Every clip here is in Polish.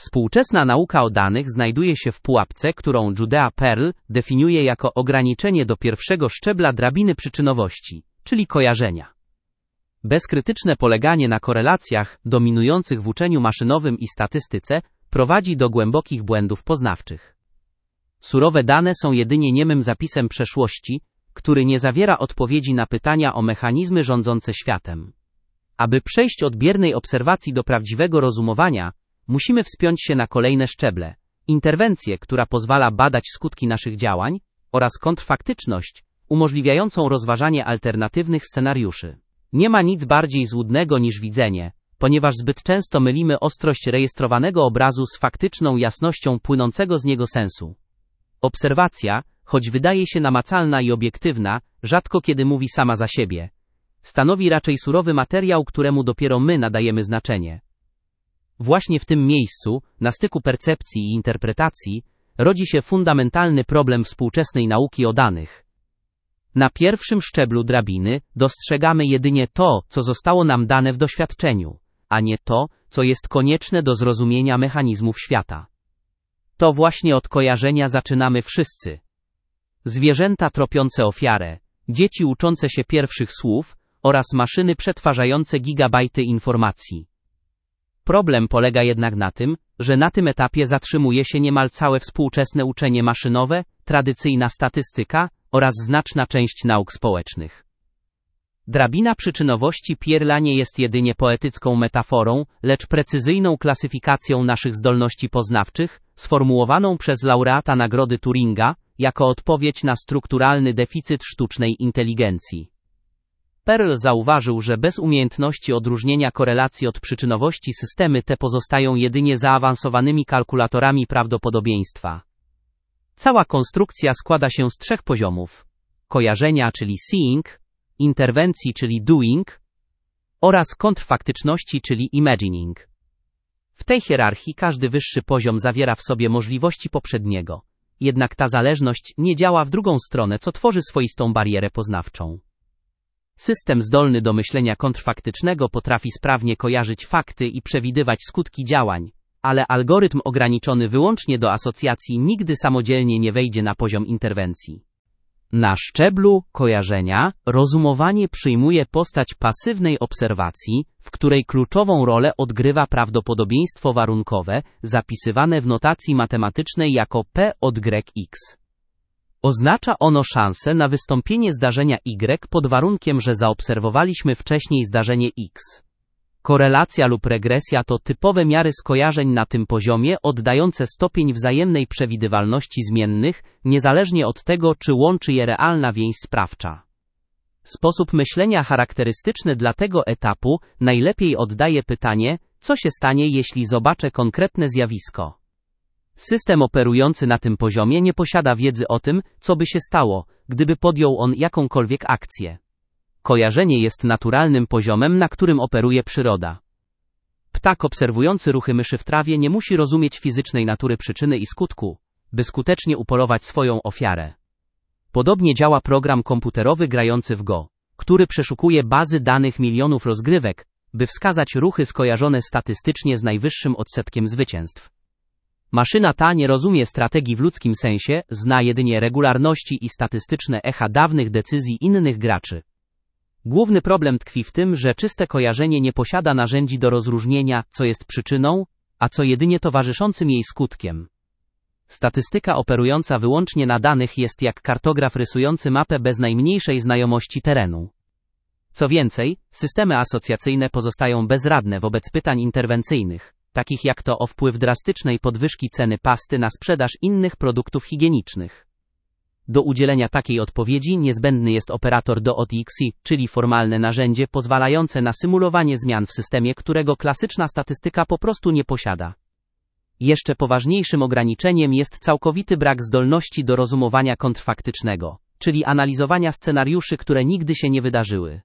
Współczesna nauka o danych znajduje się w pułapce, którą Judea Pearl definiuje jako ograniczenie do pierwszego szczebla drabiny przyczynowości, czyli kojarzenia. Bezkrytyczne poleganie na korelacjach, dominujących w uczeniu maszynowym i statystyce, prowadzi do głębokich błędów poznawczych. Surowe dane są jedynie niemym zapisem przeszłości, który nie zawiera odpowiedzi na pytania o mechanizmy rządzące światem. Aby przejść od biernej obserwacji do prawdziwego rozumowania, musimy wspiąć się na kolejne szczeble: interwencję, która pozwala badać skutki naszych działań, oraz kontrfaktyczność, umożliwiającą rozważanie alternatywnych scenariuszy. Nie ma nic bardziej złudnego niż widzenie, ponieważ zbyt często mylimy ostrość rejestrowanego obrazu z faktyczną jasnością płynącego z niego sensu. Obserwacja, choć wydaje się namacalna i obiektywna, rzadko kiedy mówi sama za siebie. Stanowi raczej surowy materiał, któremu dopiero my nadajemy znaczenie. Właśnie w tym miejscu, na styku percepcji i interpretacji, rodzi się fundamentalny problem współczesnej nauki o danych. Na pierwszym szczeblu drabiny dostrzegamy jedynie to, co zostało nam dane w doświadczeniu, a nie to, co jest konieczne do zrozumienia mechanizmów świata. To właśnie od kojarzenia zaczynamy wszyscy. Zwierzęta tropiące ofiarę, dzieci uczące się pierwszych słów oraz maszyny przetwarzające gigabajty informacji. Problem polega jednak na tym, że na tym etapie zatrzymuje się niemal całe współczesne uczenie maszynowe, tradycyjna statystyka oraz znaczna część nauk społecznych. Drabina przyczynowości Pearla nie jest jedynie poetycką metaforą, lecz precyzyjną klasyfikacją naszych zdolności poznawczych, sformułowaną przez laureata Nagrody Turinga, jako odpowiedź na strukturalny deficyt sztucznej inteligencji. Pearl zauważył, że bez umiejętności odróżnienia korelacji od przyczynowości systemy te pozostają jedynie zaawansowanymi kalkulatorami prawdopodobieństwa. Cała konstrukcja składa się z 3 poziomów: kojarzenia, czyli seeing, interwencji, czyli doing, oraz kontrfaktyczności, czyli imagining. W tej hierarchii każdy wyższy poziom zawiera w sobie możliwości poprzedniego, jednak ta zależność nie działa w drugą stronę, co tworzy swoistą barierę poznawczą. System zdolny do myślenia kontrfaktycznego potrafi sprawnie kojarzyć fakty i przewidywać skutki działań, ale algorytm ograniczony wyłącznie do asocjacji nigdy samodzielnie nie wejdzie na poziom interwencji. Na szczeblu kojarzenia rozumowanie przyjmuje postać pasywnej obserwacji, w której kluczową rolę odgrywa prawdopodobieństwo warunkowe, zapisywane w notacji matematycznej jako P od X. Oznacza ono szansę na wystąpienie zdarzenia Y pod warunkiem, że zaobserwowaliśmy wcześniej zdarzenie X. Korelacja lub regresja to typowe miary skojarzeń na tym poziomie, oddające stopień wzajemnej przewidywalności zmiennych, niezależnie od tego, czy łączy je realna więź sprawcza. Sposób myślenia charakterystyczny dla tego etapu najlepiej oddaje pytanie, co się stanie, jeśli zobaczę konkretne zjawisko. System operujący na tym poziomie nie posiada wiedzy o tym, co by się stało, gdyby podjął on jakąkolwiek akcję. Kojarzenie jest naturalnym poziomem, na którym operuje przyroda. Ptak obserwujący ruchy myszy w trawie nie musi rozumieć fizycznej natury przyczyny i skutku, by skutecznie upolować swoją ofiarę. Podobnie działa program komputerowy grający w Go, który przeszukuje bazy danych milionów rozgrywek, by wskazać ruchy skojarzone statystycznie z najwyższym odsetkiem zwycięstw. Maszyna ta nie rozumie strategii w ludzkim sensie, zna jedynie regularności i statystyczne echa dawnych decyzji innych graczy. Główny problem tkwi w tym, że czyste kojarzenie nie posiada narzędzi do rozróżnienia, co jest przyczyną, a co jedynie towarzyszącym jej skutkiem. Statystyka operująca wyłącznie na danych jest jak kartograf rysujący mapę bez najmniejszej znajomości terenu. Co więcej, systemy asocjacyjne pozostają bezradne wobec pytań interwencyjnych, takich jak to o wpływ drastycznej podwyżki ceny pasty na sprzedaż innych produktów higienicznych. Do udzielenia takiej odpowiedzi niezbędny jest operator do OTXI, czyli formalne narzędzie pozwalające na symulowanie zmian w systemie, którego klasyczna statystyka po prostu nie posiada. Jeszcze poważniejszym ograniczeniem jest całkowity brak zdolności do rozumowania kontrfaktycznego, czyli analizowania scenariuszy, które nigdy się nie wydarzyły.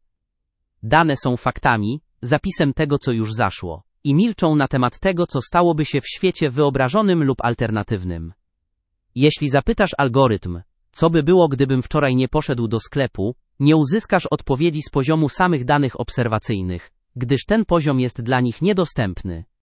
Dane są faktami, zapisem tego, co już zaszło, i milczą na temat tego, co stałoby się w świecie wyobrażonym lub alternatywnym. Jeśli zapytasz algorytm, co by było, gdybym wczoraj nie poszedł do sklepu, nie uzyskasz odpowiedzi z poziomu samych danych obserwacyjnych, gdyż ten poziom jest dla nich niedostępny.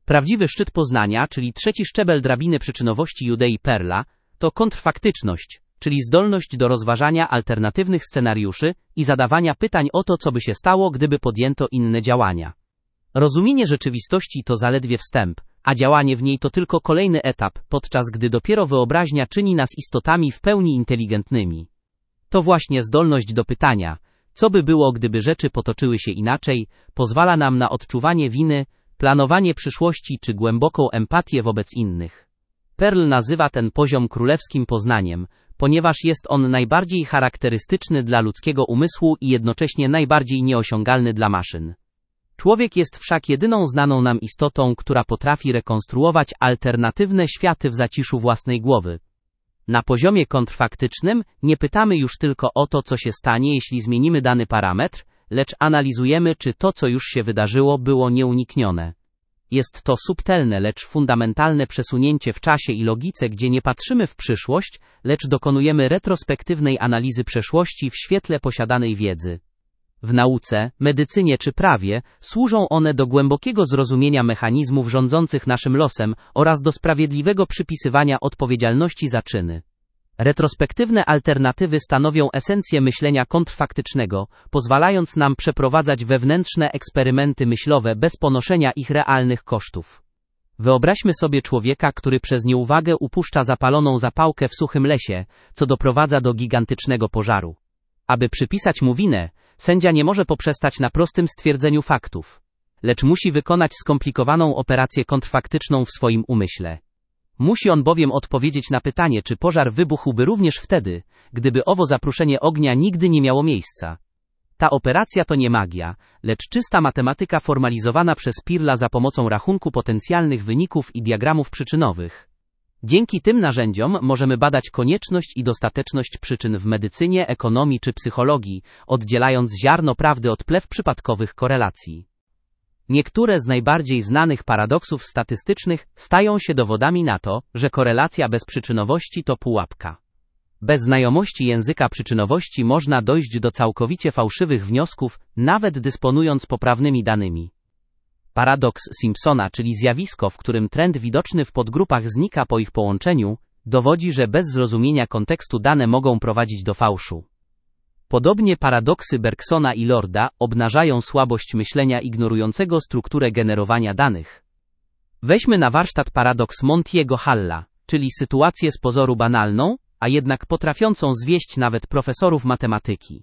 Prawdziwy szczyt poznania, czyli trzeci szczebel drabiny przyczynowości Judei Perla, to kontrfaktyczność, czyli zdolność do rozważania alternatywnych scenariuszy i zadawania pytań o to, co by się stało, gdyby podjęto inne działania. Rozumienie rzeczywistości to zaledwie wstęp, a działanie w niej to tylko kolejny etap, podczas gdy dopiero wyobraźnia czyni nas istotami w pełni inteligentnymi. To właśnie zdolność do pytania, co by było, gdyby rzeczy potoczyły się inaczej, pozwala nam na odczuwanie winy, planowanie przyszłości czy głęboką empatię wobec innych. Perl nazywa ten poziom królewskim poznaniem, ponieważ jest on najbardziej charakterystyczny dla ludzkiego umysłu i jednocześnie najbardziej nieosiągalny dla maszyn. Człowiek jest wszak jedyną znaną nam istotą, która potrafi rekonstruować alternatywne światy w zaciszu własnej głowy. Na poziomie kontrfaktycznym nie pytamy już tylko o to, co się stanie, jeśli zmienimy dany parametr, lecz analizujemy, czy to, co już się wydarzyło, było nieuniknione. Jest to subtelne, lecz fundamentalne przesunięcie w czasie i logice, gdzie nie patrzymy w przyszłość, lecz dokonujemy retrospektywnej analizy przeszłości w świetle posiadanej wiedzy. W nauce, medycynie czy prawie służą one do głębokiego zrozumienia mechanizmów rządzących naszym losem oraz do sprawiedliwego przypisywania odpowiedzialności za czyny. Retrospektywne alternatywy stanowią esencję myślenia kontrfaktycznego, pozwalając nam przeprowadzać wewnętrzne eksperymenty myślowe bez ponoszenia ich realnych kosztów. Wyobraźmy sobie człowieka, który przez nieuwagę upuszcza zapaloną zapałkę w suchym lesie, co doprowadza do gigantycznego pożaru. Aby przypisać mu winę, sędzia nie może poprzestać na prostym stwierdzeniu faktów, lecz musi wykonać skomplikowaną operację kontrfaktyczną w swoim umyśle. Musi on bowiem odpowiedzieć na pytanie, czy pożar wybuchłby również wtedy, gdyby owo zapruszenie ognia nigdy nie miało miejsca. Ta operacja to nie magia, lecz czysta matematyka formalizowana przez Perla za pomocą rachunku potencjalnych wyników i diagramów przyczynowych. Dzięki tym narzędziom możemy badać konieczność i dostateczność przyczyn w medycynie, ekonomii czy psychologii, oddzielając ziarno prawdy od plew przypadkowych korelacji. Niektóre z najbardziej znanych paradoksów statystycznych stają się dowodami na to, że korelacja bez przyczynowości to pułapka. Bez znajomości języka przyczynowości można dojść do całkowicie fałszywych wniosków, nawet dysponując poprawnymi danymi. Paradoks Simpsona, czyli zjawisko, w którym trend widoczny w podgrupach znika po ich połączeniu, dowodzi, że bez zrozumienia kontekstu dane mogą prowadzić do fałszu. Podobnie paradoksy Bergsona i Lorda obnażają słabość myślenia ignorującego strukturę generowania danych. Weźmy na warsztat paradoks Montiego-Halla, czyli sytuację z pozoru banalną, a jednak potrafiącą zwieść nawet profesorów matematyki.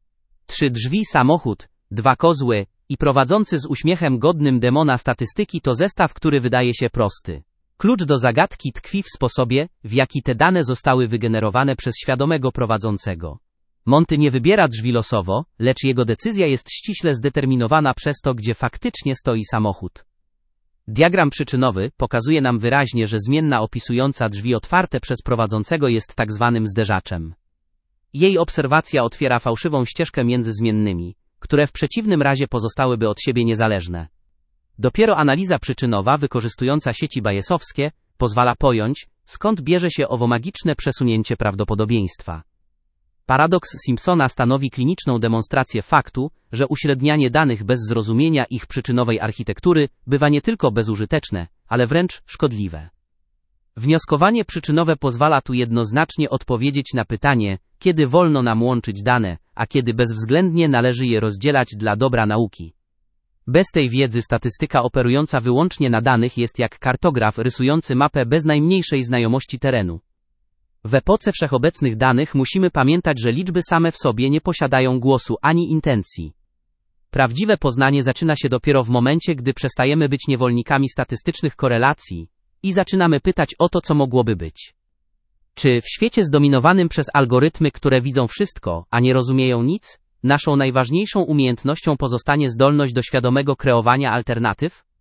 3 drzwi, samochód, 2 kozły i prowadzący z uśmiechem godnym demona statystyki to zestaw, który wydaje się prosty. Klucz do zagadki tkwi w sposobie, w jaki te dane zostały wygenerowane przez świadomego prowadzącego. Monty nie wybiera drzwi losowo, lecz jego decyzja jest ściśle zdeterminowana przez to, gdzie faktycznie stoi samochód. Diagram przyczynowy pokazuje nam wyraźnie, że zmienna opisująca drzwi otwarte przez prowadzącego jest tak zwanym zderzaczem. Jej obserwacja otwiera fałszywą ścieżkę między zmiennymi, które w przeciwnym razie pozostałyby od siebie niezależne. Dopiero analiza przyczynowa, wykorzystująca sieci bayesowskie, pozwala pojąć, skąd bierze się owo magiczne przesunięcie prawdopodobieństwa. Paradoks Simpsona stanowi kliniczną demonstrację faktu, że uśrednianie danych bez zrozumienia ich przyczynowej architektury bywa nie tylko bezużyteczne, ale wręcz szkodliwe. Wnioskowanie przyczynowe pozwala tu jednoznacznie odpowiedzieć na pytanie, kiedy wolno nam łączyć dane, a kiedy bezwzględnie należy je rozdzielać dla dobra nauki. Bez tej wiedzy statystyka operująca wyłącznie na danych jest jak kartograf rysujący mapę bez najmniejszej znajomości terenu. W epoce wszechobecnych danych musimy pamiętać, że liczby same w sobie nie posiadają głosu ani intencji. Prawdziwe poznanie zaczyna się dopiero w momencie, gdy przestajemy być niewolnikami statystycznych korelacji i zaczynamy pytać o to, co mogłoby być. Czy w świecie zdominowanym przez algorytmy, które widzą wszystko, a nie rozumieją nic, naszą najważniejszą umiejętnością pozostanie zdolność do świadomego kreowania alternatyw?